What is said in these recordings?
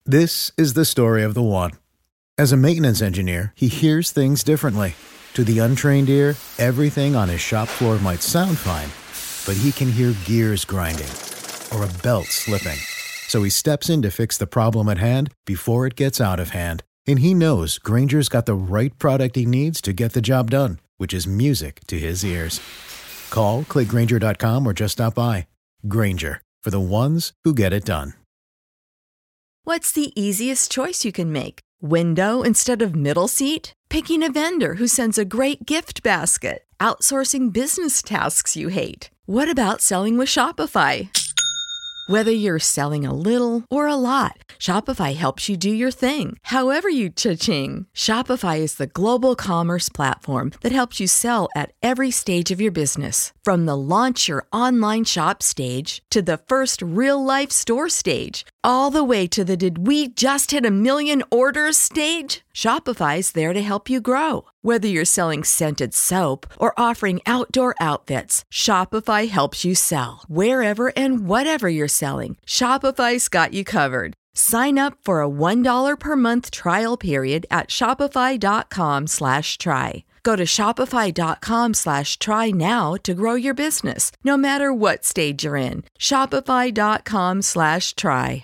This is the story of the one. As a maintenance engineer, he hears things differently. To the untrained ear, everything on his shop floor might sound fine, but he can hear gears grinding or a belt slipping. So he steps in to fix the problem at hand before it gets out of hand. And he knows Grainger's got the right product he needs to get the job done, which is music to his ears. Call, click Grainger.com, or just stop by. Grainger, for the ones who get it done. What's the easiest choice you can make? Window instead of middle seat? Picking a vendor who sends a great gift basket? Outsourcing business tasks you hate? What about selling with Shopify? Whether you're selling a little or a lot, Shopify helps you do your thing, however you cha-ching. Shopify is the global commerce platform that helps you sell at every stage of your business. From the launch your online shop stage to the first real-life store stage, all the way to the did we just hit 1 million orders stage. Shopify's there to help you grow. Whether you're selling scented soap or offering outdoor outfits, Shopify helps you sell. Wherever and whatever you're selling, Shopify's got you covered. Sign up for a $1 per month trial period at shopify.com/try. Go to shopify.com/try now to grow your business, no matter what stage you're in. Shopify.com/try.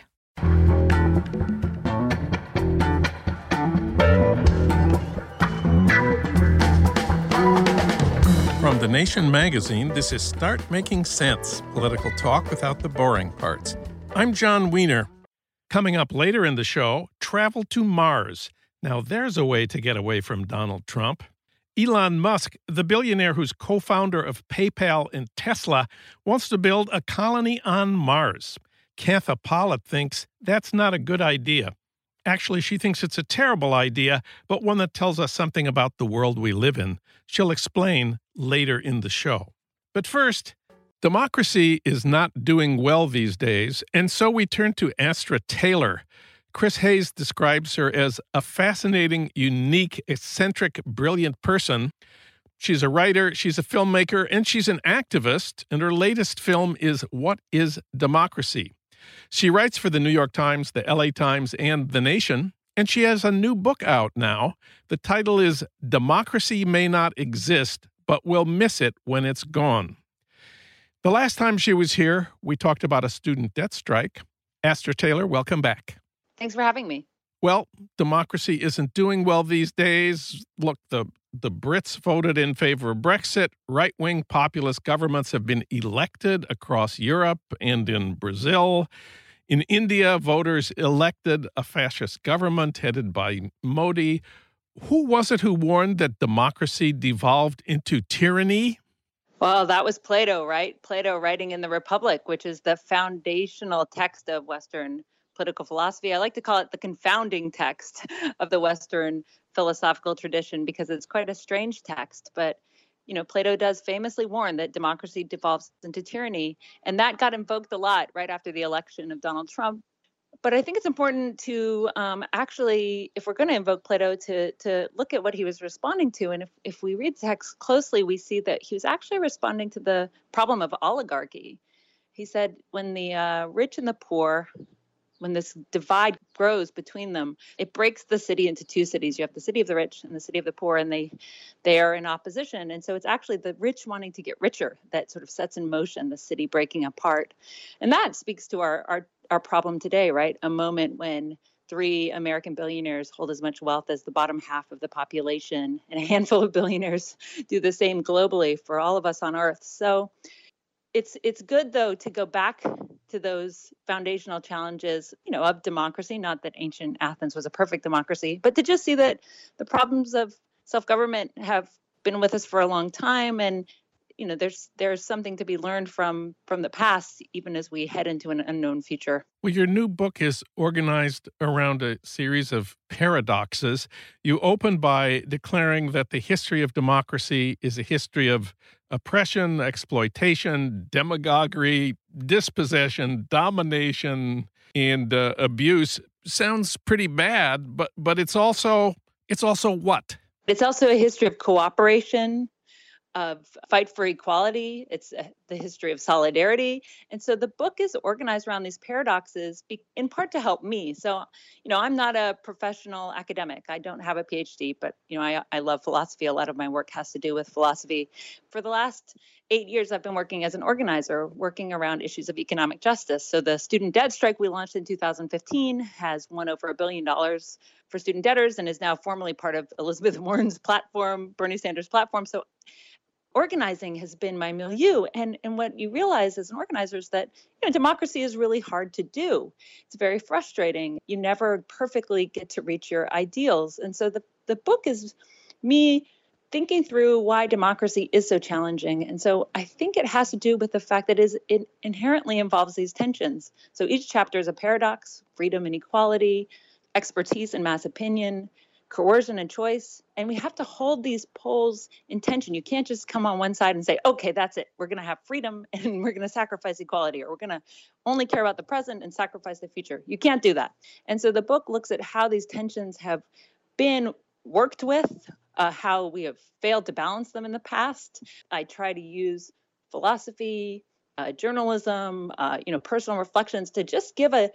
From The Nation magazine, this is Start Making Sense, political talk without the boring parts. I'm John Wiener. Coming up later in the show, travel to Mars. Now there's a way to get away from Donald Trump. Elon Musk, the billionaire who's co-founder of PayPal and Tesla, wants to build a colony on Mars. Katha Pollitt thinks that's not a good idea. Actually, she thinks it's a terrible idea, but one that tells us something about the world we live in. She'll explain later in the show. But first, democracy is not doing well these days, and so we turn to Astra Taylor. Chris Hayes describes her as a fascinating, unique, eccentric, brilliant person. She's a writer, she's a filmmaker, and she's an activist, and her latest film is What is Democracy? She writes for the New York Times, the LA Times, and The Nation, and she has a new book out now. The title is Democracy May Not Exist, but We'll Miss It When It's Gone. The last time she was here, we talked about a student debt strike. Astra Taylor, welcome back. Thanks for having me. Well, democracy isn't doing well these days. Look, the Brits voted in favor of Brexit. Right-wing populist governments have been elected across Europe and in Brazil. In India, voters elected a fascist government headed by Modi. Who was it who warned that democracy devolved into tyranny? Well, that was Plato, right? Plato writing in the Republic, which is the foundational text of Western political philosophy. I like to call it the confounding text of the Western philosophical tradition because it's quite a strange text. But, you know, Plato does famously warn that democracy devolves into tyranny. And that got invoked a lot right after the election of Donald Trump. But I think it's important to actually, if we're going to invoke Plato, to look at what he was responding to. And if we read text closely, we see that he was actually responding to the problem of oligarchy. He said when the rich and the poor, when this divide grows between them, it breaks the city into two cities. You have the city of the rich and the city of the poor, and they are in opposition. And so it's actually the rich wanting to get richer that sort of sets in motion the city breaking apart. And that speaks to our problem today, right? A moment when 3 American billionaires hold as much wealth as the bottom half of the population, and a handful of billionaires do the same globally for all of us on Earth. So it's good, though, to go back to those foundational challenges, you know, of democracy. Not that ancient Athens was a perfect democracy, but to just see that the problems of self-government have been with us for a long time, and you know, there's something to be learned from the past, even as we head into an unknown future. Well, your new book is organized around a series of paradoxes. You open by declaring that the history of democracy is a history of oppression, exploitation, demagoguery, dispossession, domination, and abuse. Sounds pretty bad, but it's also what? It's also a history of cooperation, of fight for equality. It's the history of solidarity. And so the book is organized around these paradoxes, in part to help me. So, I'm not a professional academic. I don't have a PhD, but, I love philosophy. A lot of my work has to do with philosophy. For the last 8 years, I've been working as an organizer, working around issues of economic justice. So the student debt strike we launched in 2015 has won over $1 billion for student debtors and is now formally part of Elizabeth Warren's platform, Bernie Sanders' platform. So organizing has been my milieu. And what you realize as an organizer is that democracy is really hard to do. It's very frustrating. You never perfectly get to reach your ideals. And so the book is me thinking through why democracy is so challenging. And so I think it has to do with the fact that it inherently involves these tensions. So each chapter is a paradox: freedom and equality, expertise and mass opinion, coercion and choice. And we have to hold these poles in tension. You can't just come on one side and say, okay, that's it. We're going to have freedom and we're going to sacrifice equality, or we're going to only care about the present and sacrifice the future. You can't do that. And so the book looks at how these tensions have been worked with, how we have failed to balance them in the past. I try to use philosophy, journalism, personal reflections to just give to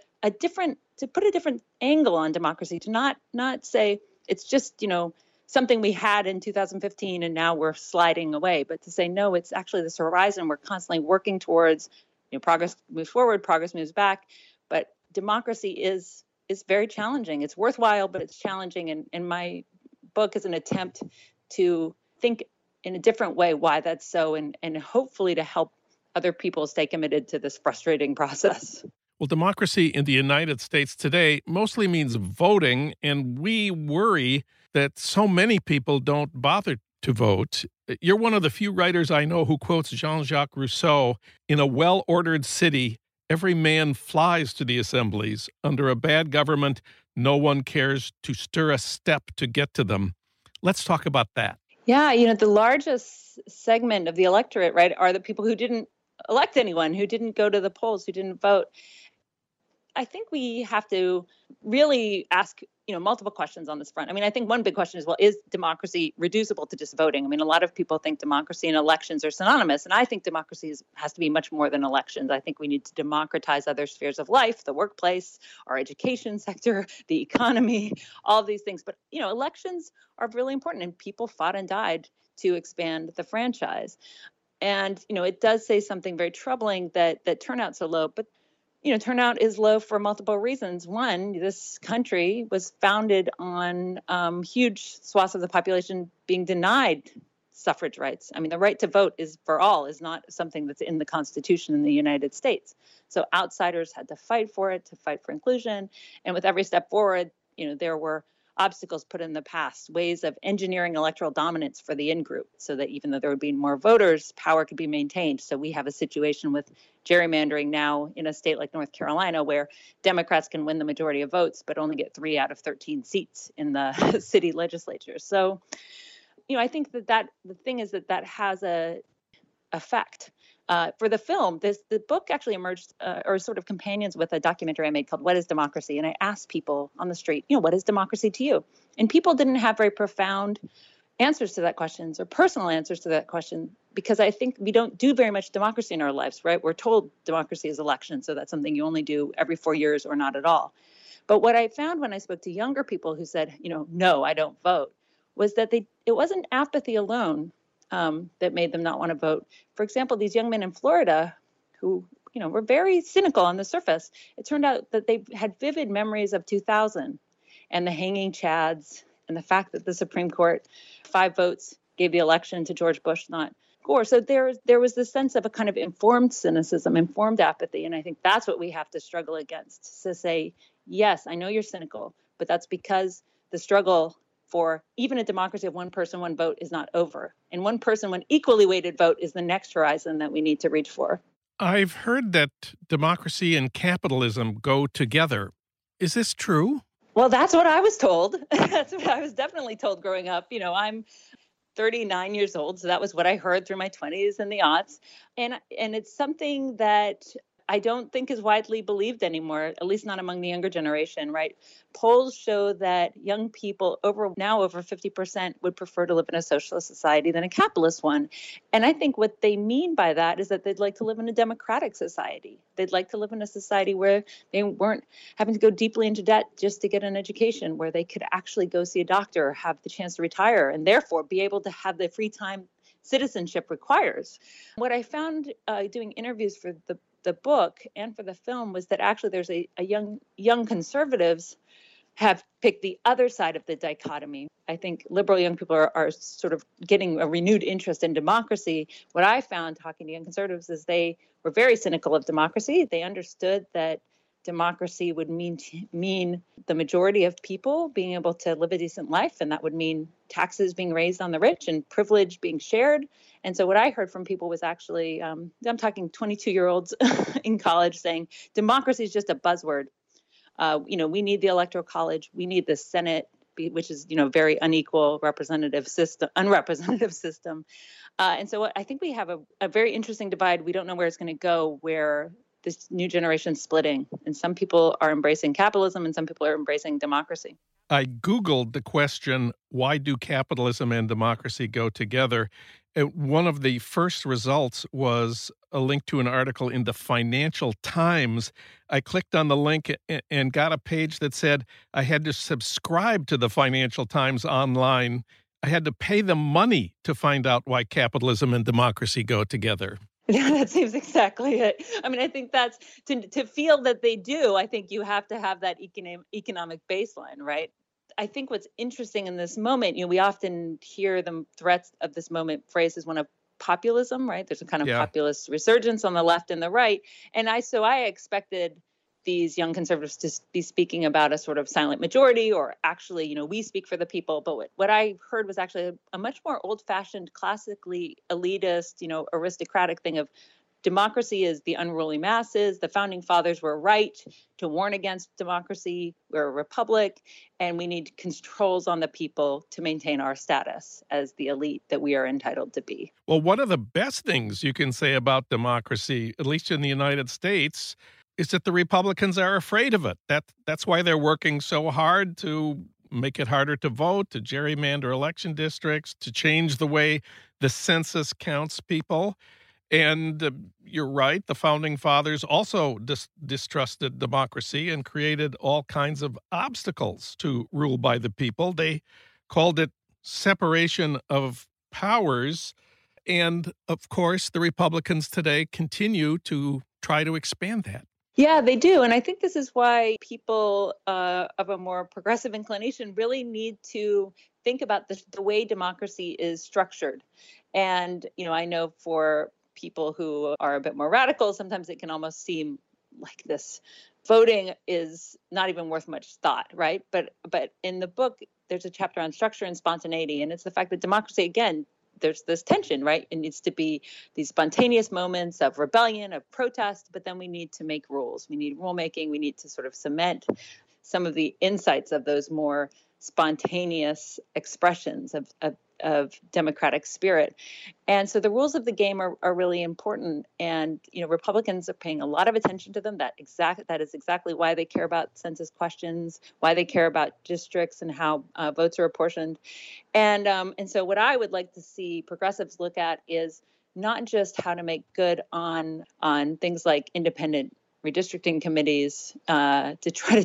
put a different angle on democracy, to not say it's just, something we had in 2015 and now we're sliding away, but to say, no, it's actually this horizon we're constantly working towards. Progress moves forward, progress moves back, but democracy is very challenging. It's worthwhile, but it's challenging. And my book is an attempt to think in a different way why that's so, and hopefully to help other people stay committed to this frustrating process. Well, democracy in the United States today mostly means voting, and we worry that so many people don't bother to vote. You're one of the few writers I know who quotes Jean-Jacques Rousseau: "In a well-ordered city, every man flies to the assemblies. Under a bad government, no one cares to stir a step to get to them." Let's talk about that. Yeah, the largest segment of the electorate, right, are the people who didn't elect anyone, who didn't go to the polls, who didn't vote. I think we have to really ask, multiple questions on this front. I mean, I think one big question is, well, is democracy reducible to just voting? I mean, a lot of people think democracy and elections are synonymous, and I think democracy has to be much more than elections. I think we need to democratize other spheres of life, the workplace, our education sector, the economy, all of these things. But, elections are really important, and people fought and died to expand the franchise. And, it does say something very troubling that turnout's so low, but turnout is low for multiple reasons. One, this country was founded on huge swaths of the population being denied suffrage rights. I mean, the right to vote is not something that's in the Constitution in the United States. So outsiders had to fight for it, to fight for inclusion. And with every step forward, there were obstacles put in the past, ways of engineering electoral dominance for the in-group, so that even though there would be more voters, power could be maintained. So we have a situation with gerrymandering now in a state like North Carolina, where Democrats can win the majority of votes, but only get 3 out of 13 seats in the city legislature. So, I think that the thing is that has a effect. For the film, the book actually emerged, or sort of companions with a documentary I made called "What is Democracy?" And I asked people on the street, what is democracy to you? And people didn't have very profound answers to that question, or personal answers to that question, because I think we don't do very much democracy in our lives, right? We're told democracy is election, so that's something you only do every 4 years or not at all. But what I found when I spoke to younger people who said, no, I don't vote, was that it wasn't apathy alone that made them not want to vote. For example, these young men in Florida who, were very cynical on the surface, it turned out that they had vivid memories of 2000 and the hanging chads and the fact that the Supreme Court, 5 votes, gave the election to George Bush, not Gore. So there was this sense of a kind of informed cynicism, informed apathy. And I think that's what we have to struggle against, to say, yes, I know you're cynical, but that's because the struggle for even a democracy of one person, one vote is not over. And one person, one equally weighted vote is the next horizon that we need to reach for. I've heard that democracy and capitalism go together. Is this true? Well, that's what I was told. That's what I was definitely told growing up. I'm 39 years old, so that was what I heard through my 20s and the aughts. And it's something that I don't think is widely believed anymore, at least not among the younger generation, right? Polls show that young people over 50% would prefer to live in a socialist society than a capitalist one. And I think what they mean by that is that they'd like to live in a democratic society. They'd like to live in a society where they weren't having to go deeply into debt just to get an education, where they could actually go see a doctor, have the chance to retire, and therefore be able to have the free time citizenship requires. What I found doing interviews for the book and for the film was that actually there's a young conservatives have picked the other side of the dichotomy. I think liberal young people are sort of getting a renewed interest in democracy. What I found talking to young conservatives is they were very cynical of democracy. They understood that democracy would mean the majority of people being able to live a decent life, and that would mean taxes being raised on the rich and privilege being shared. And so what I heard from people was actually, I'm talking 22-year-olds in college saying, democracy is just a buzzword. We need the Electoral College. We need the Senate, which is, very unequal unrepresentative system. And so I think we have a very interesting divide. We don't know where it's going to go, where this new generation splitting. And some people are embracing capitalism and some people are embracing democracy. I Googled the question, why do capitalism and democracy go together? One of the first results was a link to an article in the Financial Times. I clicked on the link and got a page that said I had to subscribe to the Financial Times online. I had to pay them money to find out why capitalism and democracy go together. Yeah, that seems exactly it. I mean, I think that's to feel that they do. I think you have to have that economic baseline, right? I think what's interesting in this moment, we often hear the threats of this moment phrased as one of populism, right? There's a kind of populist resurgence on the left and the right. And I expected these young conservatives to be speaking about a sort of silent majority, or actually, we speak for the people. But what I heard was actually a much more old-fashioned, classically elitist, aristocratic thing of democracy is the unruly masses. The founding fathers were right to warn against democracy. We're a republic, and we need controls on the people to maintain our status as the elite that we are entitled to be. Well, one of the best things you can say about democracy, at least in the United States, is that the Republicans are afraid of it. That's why they're working so hard to make it harder to vote, to gerrymander election districts, to change the way the census counts people. And you're right, the Founding Fathers also distrusted democracy and created all kinds of obstacles to rule by the people. They called it separation of powers. And, of course, the Republicans today continue to try to expand that. Yeah, they do. And I think this is why people of a more progressive inclination really need to think about the way democracy is structured. And, I know for people who are a bit more radical, sometimes it can almost seem like this voting is not even worth much thought, right? But in the book, there's a chapter on structure and spontaneity. And it's the fact that democracy, again, there's this tension, right? It needs to be these spontaneous moments of rebellion, of protest, but then we need to make rules. We need rulemaking. We need to sort of cement some of the insights of those more spontaneous expressions of democratic spirit. And so the rules of the game are really important. And, Republicans are paying a lot of attention to them. That is exactly why they care about census questions, why they care about districts and how votes are apportioned. And so what I would like to see progressives look at is not just how to make good on things like independent redistricting committees to try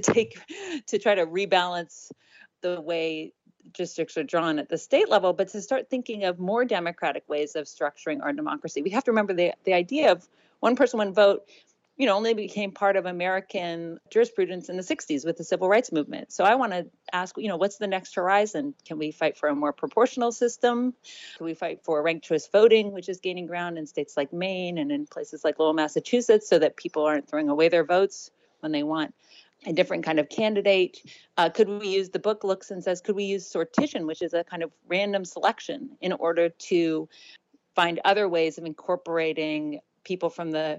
to rebalance the way districts are drawn at the state level, but to start thinking of more democratic ways of structuring our democracy. We have to remember the idea of one person, one vote, only became part of American jurisprudence in the 60s with the civil rights movement. So I want to ask, what's the next horizon? Can we fight for a more proportional system? Can we fight for ranked choice voting, which is gaining ground in states like Maine and in places like Lowell, Massachusetts, so that people aren't throwing away their votes when they want a different kind of candidate? Could we use, the book looks and says, could we use sortition, which is a kind of random selection, in order to find other ways of incorporating people from the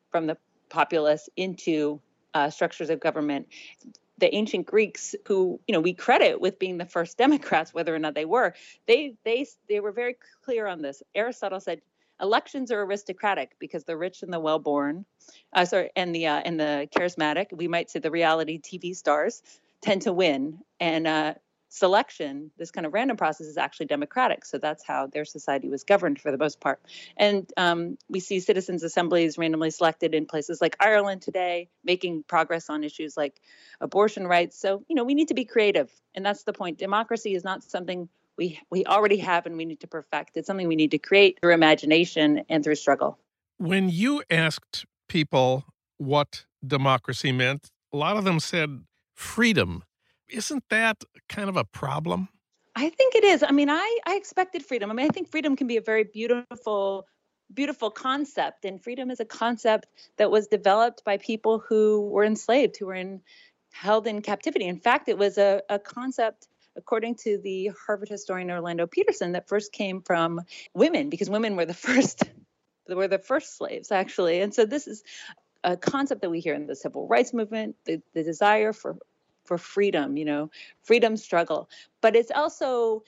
populace into structures of government? The ancient Greeks, who we credit with being the first democrats, whether or not they were, they were very clear on this. Aristotle said, Elections are aristocratic because the rich and the well-born, and the charismatic, we might say the reality TV stars, tend to win. And selection, this kind of random process, is actually democratic. So that's how their society was governed for the most part. And we see citizens' assemblies randomly selected in places like Ireland today, making progress on issues like abortion rights. So, we need to be creative. And that's the point. Democracy is not something we already have and we need to perfect. It's something we need to create through imagination and through struggle. When you asked people what democracy meant, a lot of them said freedom. Isn't that kind of a problem? I think it is. I expected freedom. I think freedom can be a very beautiful concept. And freedom is a concept that was developed by people who were enslaved, who were held in captivity. In fact, it was a concept, according to the Harvard historian Orlando Peterson, that first came from women, because women were the first slaves, actually. And so this is a concept that we hear in the civil rights movement, the desire for freedom, freedom struggle. But there's also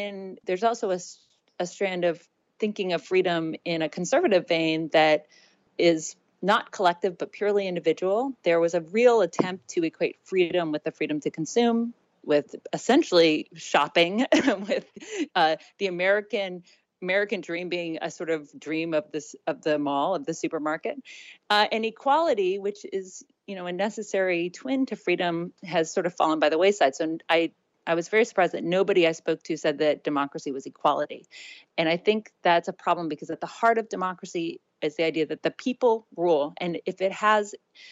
a strand of thinking of freedom in a conservative vein that is not collective, but purely individual. There was a real attempt to equate freedom with the freedom to consume, with essentially shopping, with the American dream being a sort of dream of the mall, of the supermarket, and equality, which is a necessary twin to freedom, has sort of fallen by the wayside. So I was very surprised that nobody I spoke to said that democracy was equality, and I think that's a problem, because at the heart of democracy is the idea that the people rule, and if it has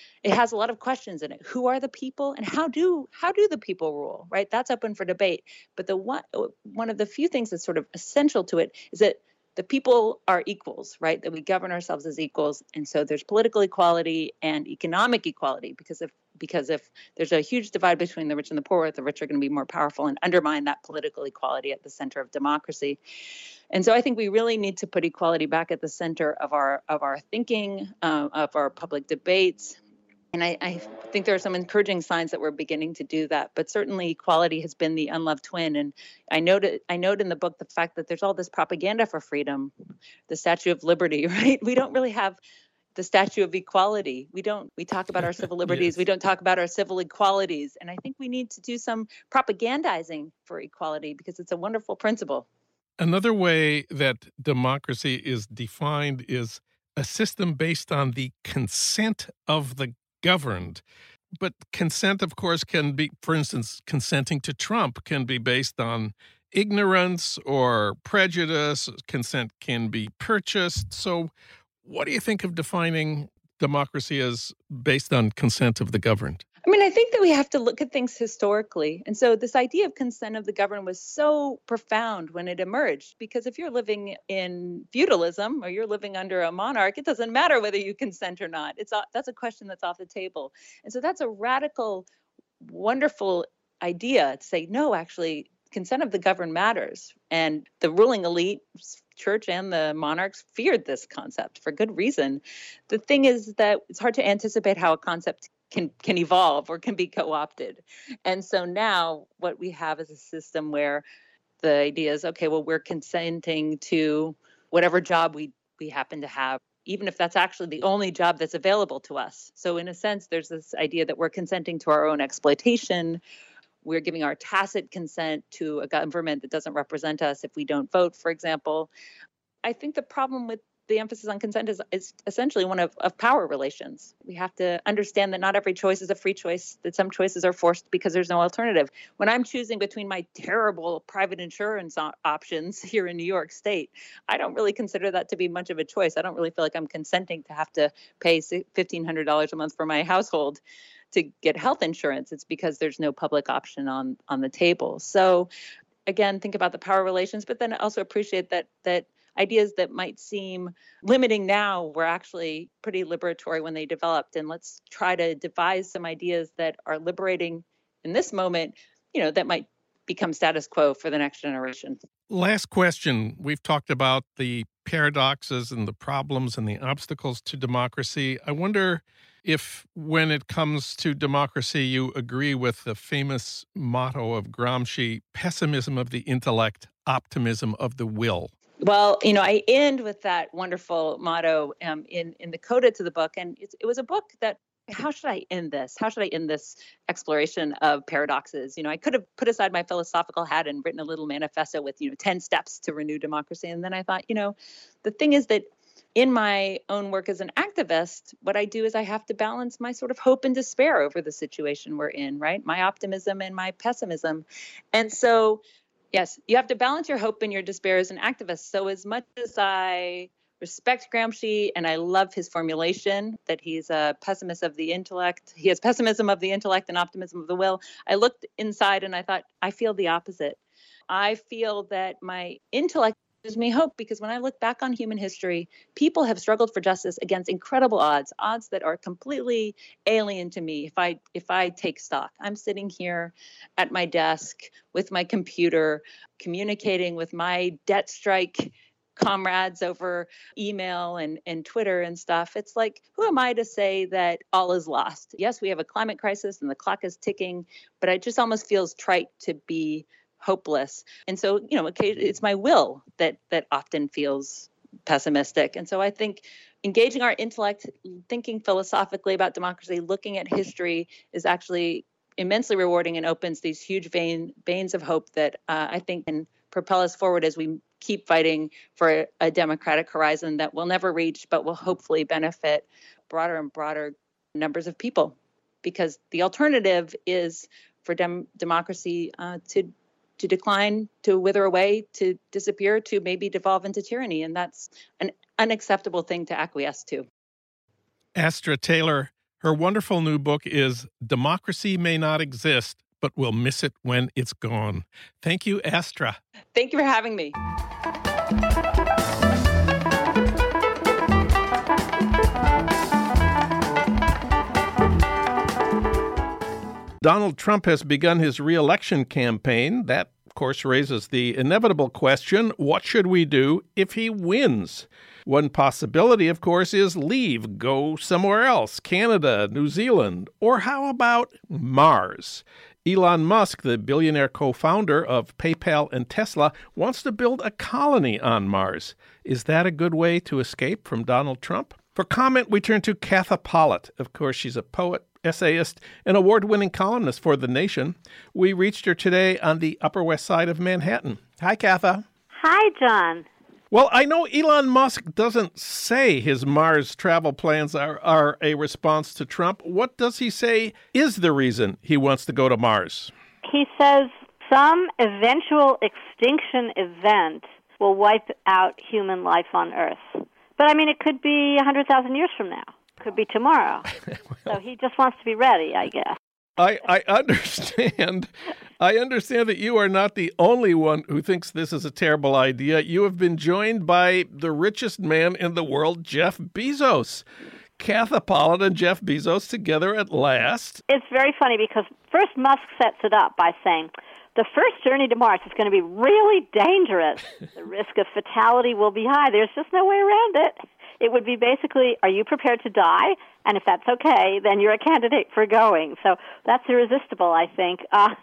a lot of questions in it. Who are the people, and how do the people rule, right? That's open for debate. But one of the few things that's sort of essential to it is that the people are equals, right? That we govern ourselves as equals. And so there's political equality and economic equality, because if there's a huge divide between the rich and the poor, the rich are going to be more powerful and undermine that political equality at the center of democracy. And so I think we really need to put equality back at the center of our thinking, of our public debates. And I think there are some encouraging signs that we're beginning to do that. But certainly equality has been the unloved twin. And I note in the book the fact that there's all this propaganda for freedom, the Statue of Liberty, right? We don't really have the Statue of Equality. We talk about our civil liberties. Yes. We don't talk about our civil equalities. And I think we need to do some propagandizing for equality, because it's a wonderful principle. Another way that democracy is defined is a system based on the consent of the governed. But consent, of course, can be, for instance, consenting to Trump can be based on ignorance or prejudice. Consent can be purchased. So what do you think of defining democracy as based on consent of the governed? I think that we have to look at things historically. And so this idea of consent of the governed was so profound when it emerged, because if you're living in feudalism or you're living under a monarch, it doesn't matter whether you consent or not. That's a question that's off the table. And so that's a radical, wonderful idea to say, no, actually, consent of the governed matters. And the ruling elite, church and the monarchs, feared this concept for good reason. The thing is that it's hard to anticipate how a concept can evolve or can be co-opted. And so now what we have is a system where the idea is, okay, well, we're consenting to whatever job we happen to have, even if that's actually the only job that's available to us. So in a sense, there's this idea that we're consenting to our own exploitation. We're giving our tacit consent to a government that doesn't represent us if we don't vote, for example. I think the problem with the emphasis on consent is essentially one of power relations. We have to understand that not every choice is a free choice, that some choices are forced because there's no alternative. When I'm choosing between my terrible private insurance options here in New York State, I don't really consider that to be much of a choice. I don't really feel like I'm consenting to have to pay $1,500 a month for my household to get health insurance. It's because there's no public option on the table. So again, think about the power relations, but then also appreciate that ideas that might seem limiting now were actually pretty liberatory when they developed. And let's try to devise some ideas that are liberating in this moment, that might become status quo for the next generation. Last question. We've talked about the paradoxes and the problems and the obstacles to democracy. I wonder if, when it comes to democracy, you agree with the famous motto of Gramsci, pessimism of the intellect, optimism of the will. Well, I end with that wonderful motto in the coda to the book, and it was a book that. How should I end this? How should I end this exploration of paradoxes? I could have put aside my philosophical hat and written a little manifesto with 10 steps to renew democracy, and then I thought, the thing is that in my own work as an activist, what I do is I have to balance my sort of hope and despair over the situation we're in, right? My optimism and my pessimism, and so. Yes, you have to balance your hope and your despair as an activist. So as much as I respect Gramsci and I love his formulation that he's a pessimist of the intellect, he has pessimism of the intellect and optimism of the will, I looked inside and I thought, I feel the opposite. I feel that my intellect gives me hope because when I look back on human history, people have struggled for justice against incredible odds that are completely alien to me if I take stock. I'm sitting here at my desk with my computer, communicating with my debt strike comrades over email and Twitter and stuff. It's like, who am I to say that all is lost? Yes, we have a climate crisis and the clock is ticking, but it just almost feels trite to be hopeless. And so, it's my will that often feels pessimistic. And so I think engaging our intellect, thinking philosophically about democracy, looking at history is actually immensely rewarding and opens these huge veins of hope that I think can propel us forward as we keep fighting for a democratic horizon that we'll never reach, but will hopefully benefit broader and broader numbers of people. Because the alternative is for democracy to decline, to wither away, to disappear, to maybe devolve into tyranny. And that's an unacceptable thing to acquiesce to. Astra Taylor, her wonderful new book is Democracy May Not Exist, but We'll Miss It When It's Gone. Thank you, Astra. Thank you for having me. Donald Trump has begun his re-election campaign. That, of course, raises the inevitable question, what should we do if he wins? One possibility, of course, is leave, go somewhere else, Canada, New Zealand, or how about Mars? Elon Musk, the billionaire co-founder of PayPal and Tesla, wants to build a colony on Mars. Is that a good way to escape from Donald Trump? For comment, we turn to Katha Pollitt. Of course, she's a poet, essayist, and award-winning columnist for The Nation. We reached her today on the Upper West Side of Manhattan. Hi, Katha. Hi, John. Well, I know Elon Musk doesn't say his Mars travel plans are a response to Trump. What does he say is the reason he wants to go to Mars? He says some eventual extinction event will wipe out human life on Earth. But, it could be 100,000 years from now. Could be tomorrow. So he just wants to be ready, I guess. I understand. I understand that you are not the only one who thinks this is a terrible idea. You have been joined by the richest man in the world, Jeff Bezos. Katha Pollitt and Jeff Bezos together at last. It's very funny because first Musk sets it up by saying, the first journey to Mars is going to be really dangerous. The risk of fatality will be high. There's just no way around it. It would be basically, are you prepared to die? And if that's okay, then you're a candidate for going. So that's irresistible, I think.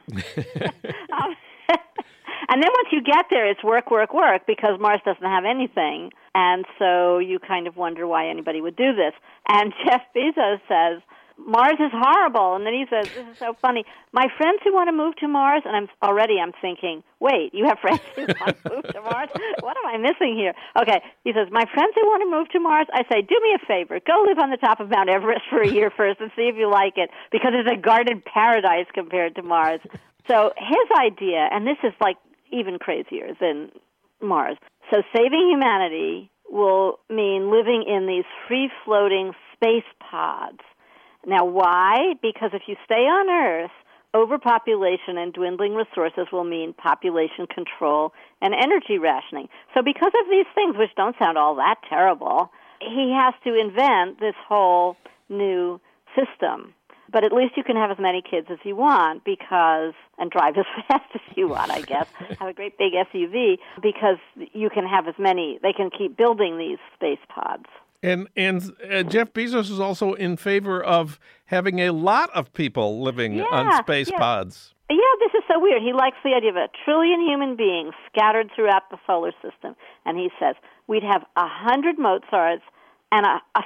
And then once you get there, it's work, work, work, because Mars doesn't have anything. And so you kind of wonder why anybody would do this. And Jeff Bezos says, Mars is horrible. And then he says, this is so funny. My friends who want to move to Mars, and I'm thinking, wait, you have friends who want to move to Mars? What am I missing here? Okay, he says, my friends who want to move to Mars, I say, do me a favor. Go live on the top of Mount Everest for a year first and see if you like it, because it's a garden paradise compared to Mars. So his idea, and this is like even crazier than Mars, so saving humanity will mean living in these free-floating space pods. Now, why? Because if you stay on Earth, overpopulation and dwindling resources will mean population control and energy rationing. So because of these things, which don't sound all that terrible, he has to invent this whole new system. But at least you can have as many kids as you want and drive as fast as you want, I guess, have a great big SUV, because you can have as many, they can keep building these space pods. And Jeff Bezos is also in favor of having a lot of people living on space pods. Yeah, this is so weird. He likes the idea of 1 trillion human beings scattered throughout the solar system. And he says we'd have 100 Mozarts and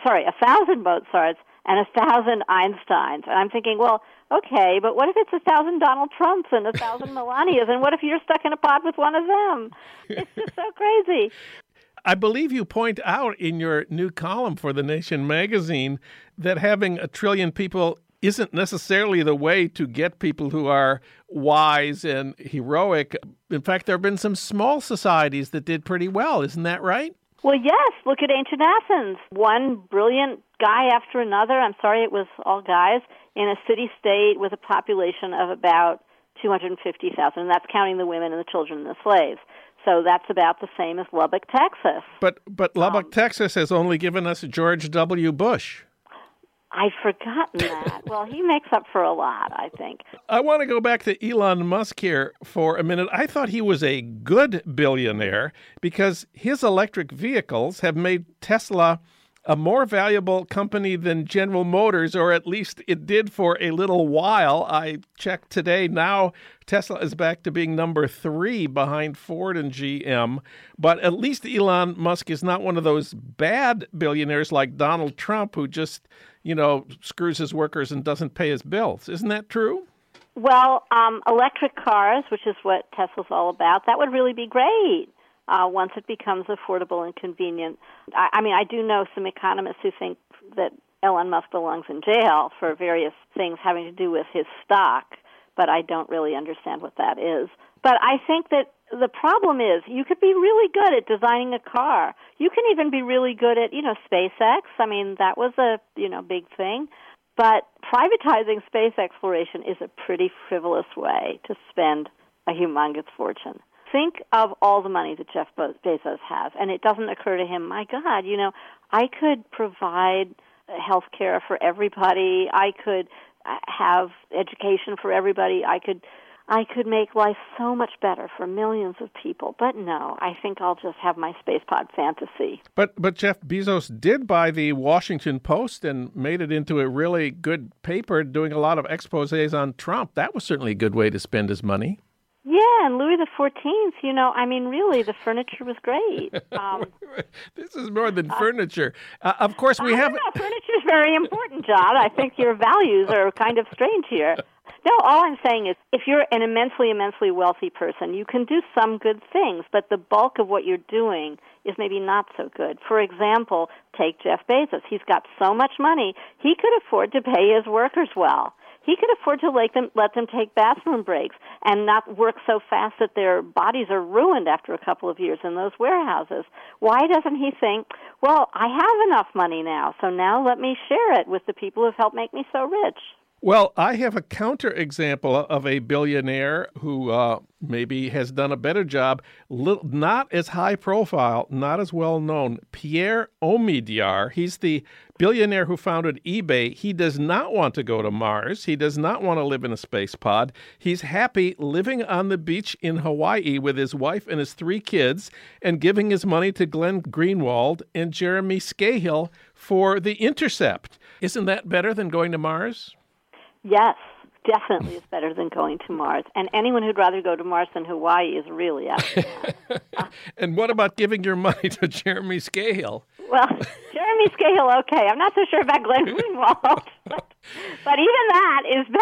1,000 Mozarts and 1,000 Einsteins. And I'm thinking, well, okay, but what if it's 1,000 Donald Trumps and 1,000 Melanias? And what if you're stuck in a pod with one of them? It's just so crazy. I believe you point out in your new column for The Nation magazine that having 1 trillion people isn't necessarily the way to get people who are wise and heroic. In fact, there have been some small societies that did pretty well. Isn't that right? Well, yes. Look at ancient Athens. One brilliant guy after another, I'm sorry, it was all guys, in a city-state with a population of about 250,000, and that's counting the women and the children and the slaves. So that's about the same as Lubbock, Texas. But Lubbock, Texas has only given us George W. Bush. I'd forgotten that. Well, he makes up for a lot, I think. I want to go back to Elon Musk here for a minute. I thought he was a good billionaire because his electric vehicles have made Tesla a more valuable company than General Motors, or at least it did for a little while. I checked today. Now Tesla is back to being number 3 behind Ford and GM. But at least Elon Musk is not one of those bad billionaires like Donald Trump who just, screws his workers and doesn't pay his bills. Isn't that true? Well, electric cars, which is what Tesla's all about, that would really be great. Once it becomes affordable and convenient. I do know some economists who think that Elon Musk belongs in jail for various things having to do with his stock, but I don't really understand what that is. But I think that the problem is you could be really good at designing a car. You can even be really good at, SpaceX. I mean, that was a, big thing. But privatizing space exploration is a pretty frivolous way to spend a humongous fortune. Think of all the money that Jeff Bezos has, and it doesn't occur to him, my God, I could provide health care for everybody. I could have education for everybody. I could make life so much better for millions of people. But no, I think I'll just have my space pod fantasy. But Jeff Bezos did buy the Washington Post and made it into a really good paper, doing a lot of exposés on Trump. That was certainly a good way to spend his money. Yeah, and Louis XIV, really, the furniture was great. This is more than furniture. Of course, we have... Furniture's very important, John. I think your values are kind of strange here. No, all I'm saying is if you're an immensely, immensely wealthy person, you can do some good things, but the bulk of what you're doing is maybe not so good. For example, take Jeff Bezos. He's got so much money, he could afford to pay his workers well. He could afford to let them take bathroom breaks and not work so fast that their bodies are ruined after a couple of years in those warehouses. Why doesn't he think, well, I have enough money now, so now let me share it with the people who've helped make me so rich? Well, I have a counterexample of a billionaire who maybe has done a better job, not as high profile, not as well known. Pierre Omidyar, he's the billionaire who founded eBay. He does not want to go to Mars. He does not want to live in a space pod. He's happy living on the beach in Hawaii with his wife and his 3 kids and giving his money to Glenn Greenwald and Jeremy Scahill for The Intercept. Isn't that better than going to Mars? Yes, definitely is better than going to Mars. And anyone who'd rather go to Mars than Hawaii is really out of line. And what about giving your money to Jeremy Scahill? Well, Jeremy Scahill, okay. I'm not so sure about Glenn Greenwald. but even that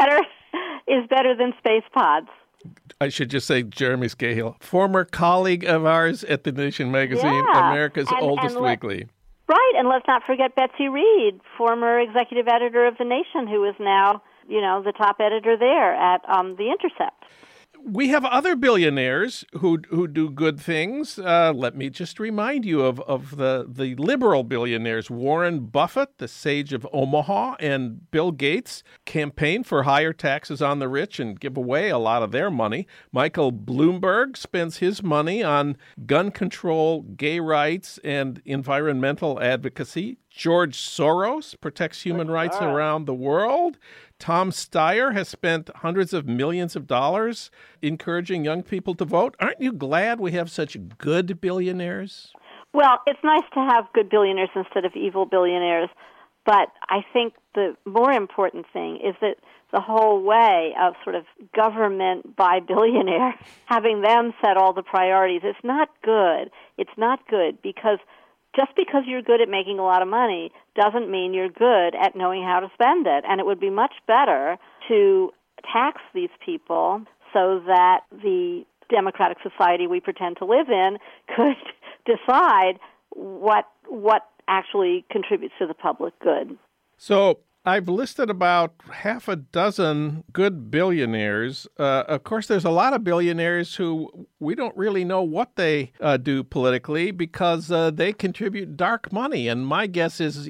is better than space pods. I should just say Jeremy Scahill, former colleague of ours at The Nation magazine, America's oldest weekly. Right, and let's not forget Betsy Reed, former executive editor of The Nation, who is now the top editor there at The Intercept. We have other billionaires who do good things. Let me just remind you of the liberal billionaires. Warren Buffett, the sage of Omaha, and Bill Gates campaign for higher taxes on the rich and give away a lot of their money. Michael Bloomberg spends his money on gun control, gay rights, and environmental advocacy. George Soros protects human rights around the world. Tom Steyer has spent hundreds of millions of dollars encouraging young people to vote. Aren't you glad we have such good billionaires? Well, it's nice to have good billionaires instead of evil billionaires, but I think the more important thing is that the whole way of sort of government by billionaire, having them set all the priorities, it's not good. It's not good because just because you're good at making a lot of money doesn't mean you're good at knowing how to spend it. And it would be much better to tax these people so that the democratic society we pretend to live in could decide what actually contributes to the public good. So I've listed about half a dozen good billionaires. Of course, there's a lot of billionaires who we don't really know what they do politically because they contribute dark money. And my guess is,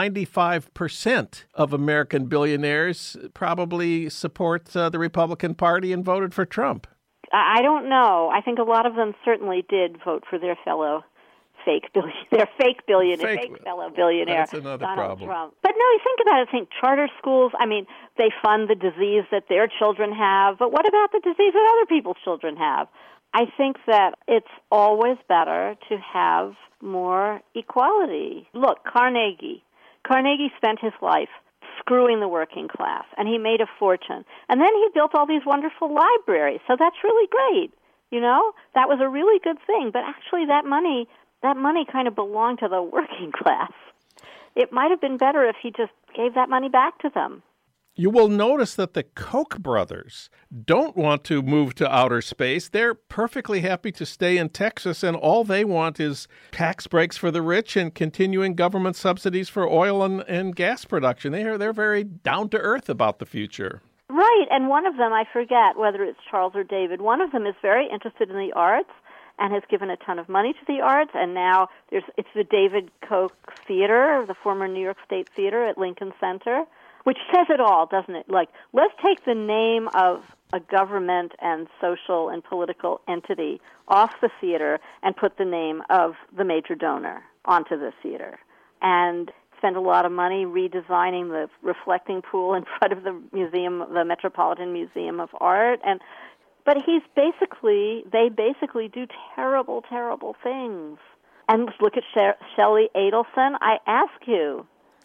95% of American billionaires probably support the Republican Party and voted for Trump. I don't know. I think a lot of them certainly did vote for their fellow fake fellow billionaire, That's another Donald problem. Trump. But no, you think about it. Think charter schools. I mean, they fund the disease that their children have, but what about the disease that other people's children have? I think that it's always better to have more equality. Look, Carnegie spent his life screwing the working class, and he made a fortune. And then he built all these wonderful libraries, so that's really great. That was a really good thing. But actually that money kind of belonged to the working class. It might have been better if he just gave that money back to them. You will notice that the Koch brothers don't want to move to outer space. They're perfectly happy to stay in Texas, and all they want is tax breaks for the rich and continuing government subsidies for oil and gas production. They're very down-to-earth about the future. Right, and one of them, I forget whether it's Charles or David, one of them is very interested in the arts and has given a ton of money to the arts, and now it's the David Koch Theater, the former New York State Theater at Lincoln Center, which says it all, doesn't it? Like, let's take the name of a government and social and political entity off the theater and put the name of the major donor onto the theater. And spend a lot of money redesigning the reflecting pool in front of the museum, the Metropolitan Museum of Art. But they basically do terrible, terrible things. And look at Shelley Adelson. I ask you,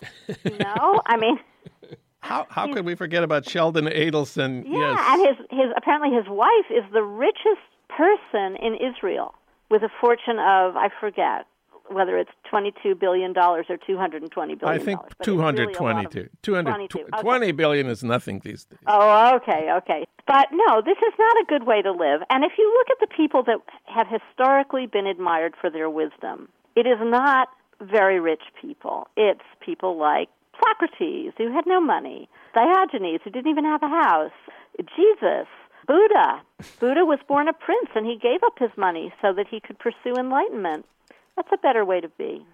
I mean... How could we forget about Sheldon Adelson? Yeah, yes. And apparently his wife is the richest person in Israel with a fortune of, I forget, whether it's $22 billion or $220 billion. I think 222. 20 billion is nothing these days. Oh, okay. But no, this is not a good way to live. And if you look at the people that have historically been admired for their wisdom, it is not very rich people. It's people like Socrates, who had no money, Diogenes, who didn't even have a house, Jesus, Buddha. Buddha was born a prince, and he gave up his money so that he could pursue enlightenment. That's a better way to be.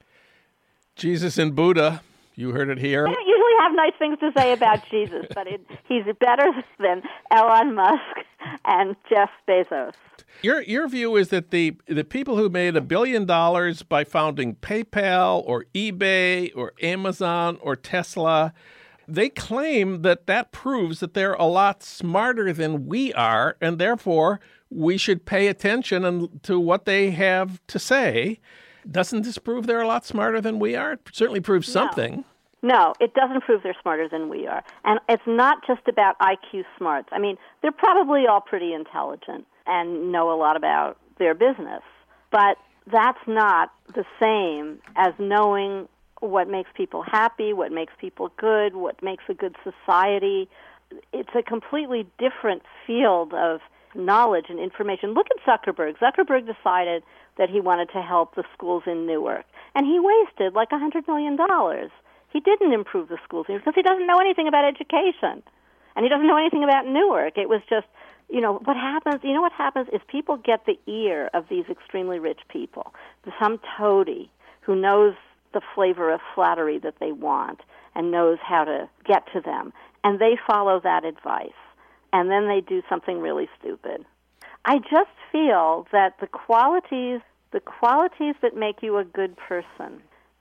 Jesus and Buddha, you heard it here. I don't usually have nice things to say about Jesus, but he's better than Elon Musk and Jeff Bezos. Your view is that the people who made $1 billion by founding PayPal or eBay or Amazon or Tesla, they claim that proves that they're a lot smarter than we are, and therefore we should pay attention to what they have to say. Doesn't this prove they're a lot smarter than we are? It certainly proves something. No, it doesn't prove they're smarter than we are. And it's not just about IQ smarts. I mean, they're probably all pretty intelligent and know a lot about their business. But that's not the same as knowing what makes people happy, what makes people good, what makes a good society. It's a completely different field of knowledge and information. Look at Zuckerberg. Zuckerberg decided that he wanted to help the schools in Newark, and he wasted like $100 million. He didn't improve the schools because he doesn't know anything about education, and he doesn't know anything about Newark. It was just, what happens is people get the ear of these extremely rich people, some toady who knows the flavor of flattery that they want and knows how to get to them, and they follow that advice, and then they do something really stupid. I just feel that the qualities that make you a good person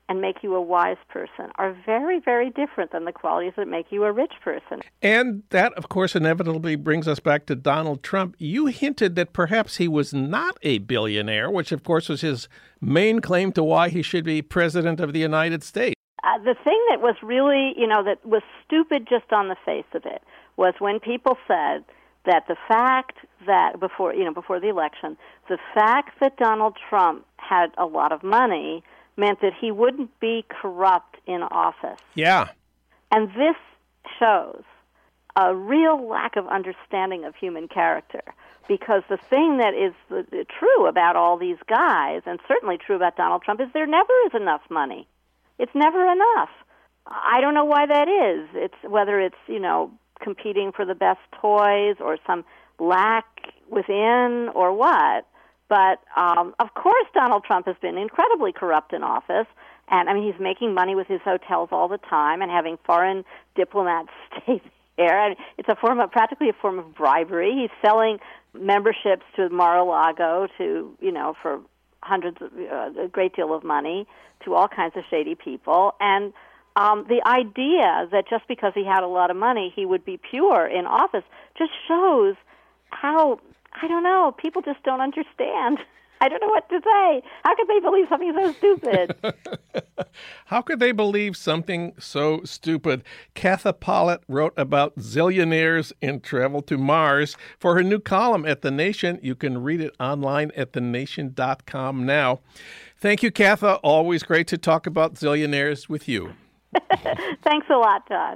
and make you a wise person are very, very different than the qualities that make you a rich person. And that, of course, inevitably brings us back to Donald Trump. You hinted that perhaps he was not a billionaire, which, of course, was his main claim to why he should be president of the United States. The thing that was really, that was stupid just on the face of it was when people said that the fact that before the election, the fact that Donald Trump had a lot of money meant that he wouldn't be corrupt in office. Yeah. And this shows a real lack of understanding of human character, because the thing that is true about all these guys, and certainly true about Donald Trump, is there never is enough money. It's never enough. I don't know why that is. It's whether it's, competing for the best toys or some lack within or what. But, of course, Donald Trump has been incredibly corrupt in office. And, he's making money with his hotels all the time and having foreign diplomats stay there. And it's practically a form of bribery. He's selling memberships to Mar-a-Lago for a great deal of money to all kinds of shady people. And the idea that just because he had a lot of money, he would be pure in office just shows how, people just don't understand. I don't know what to say. How could they believe something so stupid? How could they believe something so stupid? Katha Pollitt wrote about zillionaires and travel to Mars for her new column at The Nation. You can read it online at thenation.com now. Thank you, Katha. Always great to talk about zillionaires with you. Thanks a lot, Todd.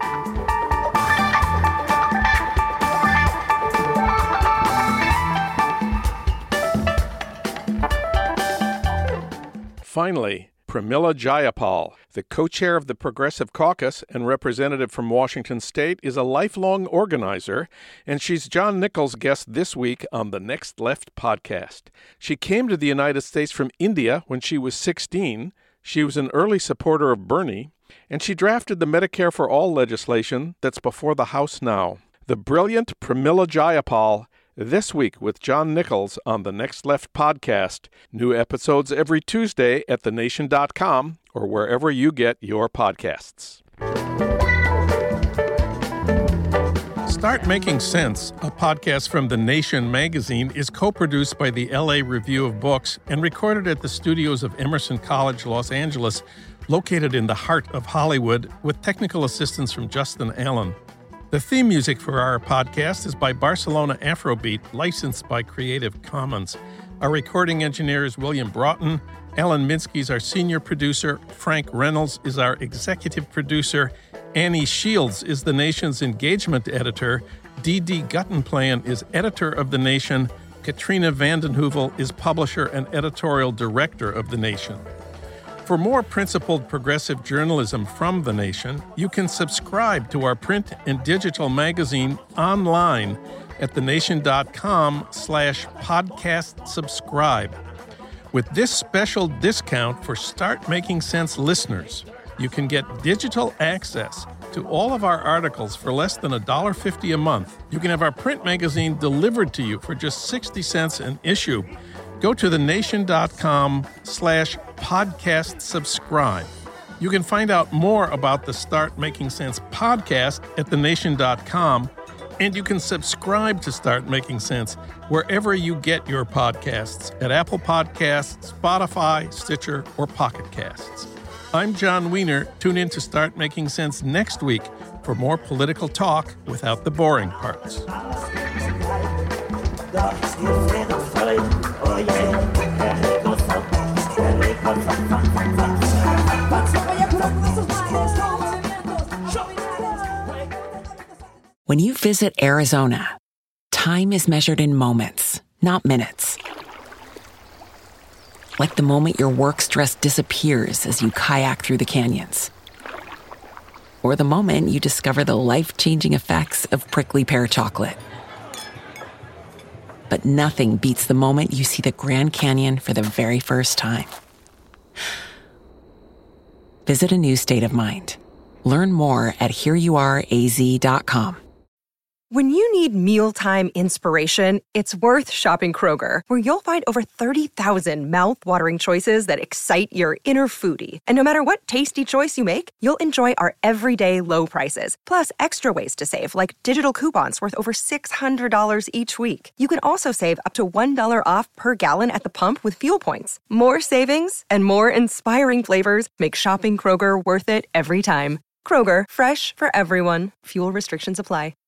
Finally, Pramila Jayapal, the co-chair of the Progressive Caucus and representative from Washington State, is a lifelong organizer, and she's John Nichols' guest this week on the Next Left podcast. She came to the United States from India when she was 16. She was an early supporter of Bernie, and she drafted the Medicare for All legislation that's before the House now. The brilliant Pramila Jayapal, this week with John Nichols on the Next Left podcast. New episodes every Tuesday at thenation.com or wherever you get your podcasts. Start Making Sense, a podcast from The Nation magazine, is co-produced by the LA Review of Books and recorded at the studios of Emerson College, Los Angeles, located in the heart of Hollywood, with technical assistance from Justin Allen. The theme music for our podcast is by Barcelona Afrobeat, licensed by Creative Commons. Our recording engineer is William Broughton. Alan Minsky is our senior producer. Frank Reynolds is our executive producer. Annie Shields is The Nation's engagement editor. D.D. Guttenplan is editor of The Nation. Katrina vanden Heuvel is publisher and editorial director of The Nation. For more principled progressive journalism from The Nation, you can subscribe to our print and digital magazine online at thenation.com/podcast subscribe. With this special discount for Start Making Sense listeners, you can get digital access to all of our articles for less than $1.50 a month. You can have our print magazine delivered to you for just 60 cents an issue. Go to thenation.com/podcast subscribe. You can find out more about the Start Making Sense podcast at thenation.com, and you can subscribe to Start Making Sense wherever you get your podcasts, at Apple Podcasts, Spotify, Stitcher, or Pocket Casts. I'm John Wiener. Tune in to Start Making Sense next week for more political talk without the boring parts. When you visit Arizona, time is measured in moments, not minutes. Like the moment your work stress disappears as you kayak through the canyons. Or the moment you discover the life-changing effects of prickly pear chocolate. But nothing beats the moment you see the Grand Canyon for the very first time. Visit a new state of mind. Learn more at hereyouareaz.com. When you need mealtime inspiration, it's worth shopping Kroger, where you'll find over 30,000 mouth-watering choices that excite your inner foodie. And no matter what tasty choice you make, you'll enjoy our everyday low prices, plus extra ways to save, like digital coupons worth over $600 each week. You can also save up to $1 off per gallon at the pump with fuel points. More savings and more inspiring flavors make shopping Kroger worth it every time. Kroger, fresh for everyone. Fuel restrictions apply.